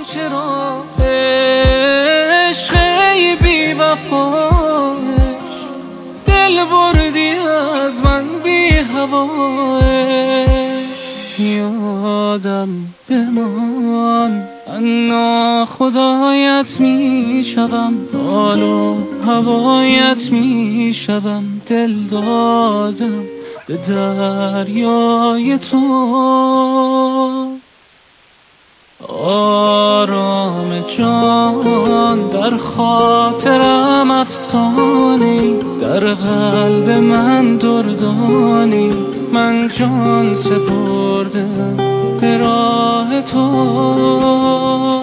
چرا عشق بی وفایش دل بردی از من بی هوایش. یادم بمان من ناخدایت می شدم، حال و هوایت می شدم، دل دادم به دریای تو. آرام جان در خاطرم افسانی، در قلب من دردانی، من جان سپردم به راه تو.